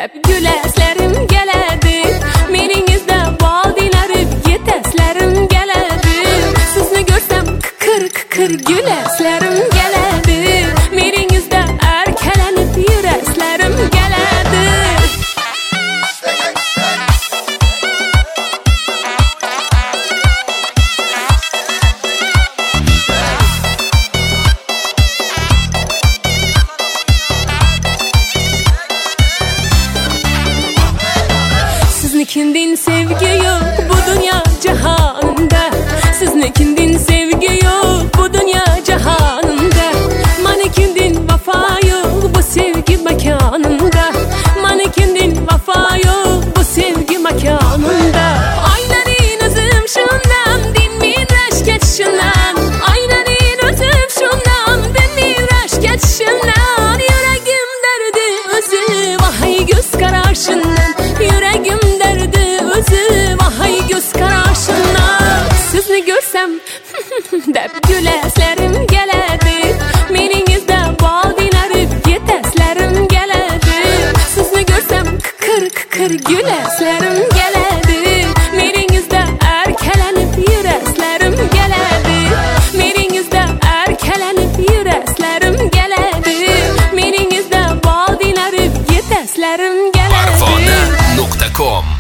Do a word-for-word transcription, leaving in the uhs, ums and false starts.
deb güləslərim gəladi. Meningizdə vadilərib yetəslərim gəladi. Sizni görsəm kıkır kıkır güləslərim gəladi. Meningizdə ərkələnib yürəslərim gəladi. Siznikindin sevgi yok bu dünya cihanında. Siznikindin sevgi yok bu dünya cihanında. Manikindin vafa yok bu sevgi mekanında. Manikindin vafa yok bu sevgi mekanında. Aynanin özüm şundan dinmin aşk geçişinden. Aynanin özüm şundan dinmin aşk geçişinden. Yüreğim derdi özü vahay göz kararşından. Yüreğim sizni görsəm deb güləslərim gəladi. Meningizdə vadilərib yetəslərim gəladi. Sizni görsəm kıkır kıkır güləslərim gəladi. Meningizdə ərkələnib yürəslərim gəladi. Meningizdə ərkələnib yürəslərim gəladi. Meningizdə vadilərib yetəslərim gəladi. arfona nokta com